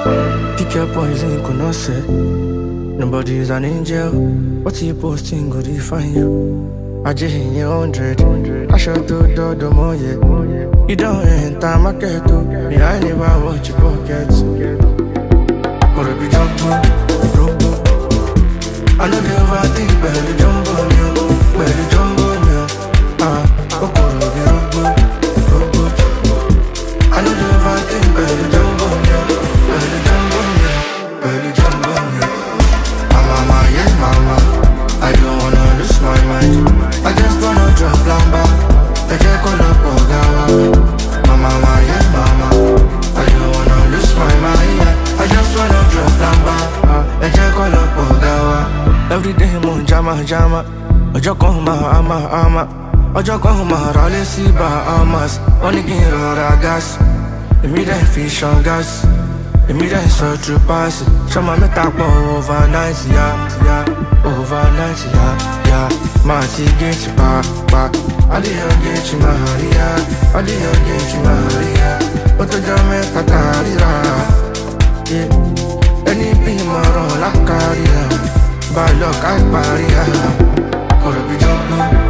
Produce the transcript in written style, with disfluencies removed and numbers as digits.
Pick your poison, could not say. Nobody is an angel. What you posting, go define you. I just hit you 100. I shot to the more, yeah. You don't enter my ghetto. Me, I never watch your pockets. Gotta be jumbo, jumbo. I know they overthink, belly jumbo, belly jumbo, gotta be jumbo, jumbo. I know they overthink, belly jumbo, belly jumbo, belly jumbo, mama, yes, mama. I don't wanna lose my mind. I just wanna drop lamba. I just wanna go gawa. Mama, yes, mama. I don't wanna lose my mind. I just wanna drop lamba. I just wanna go gawa. Every day, mon jama, jama. Ojo kohuma, ama. Ojo kohuma, rale si Bahamas. Only get gas. Immediate fish on gas. Immediate search to pass it. Show my talk overnight, yeah. Overnight, yeah. My get you back. I didn't get you, Maria. I didn't get you, Maria. But the Jamaica Carira. Yeah. Any people, la carriera. By luck, I party. Gotta be jumbo.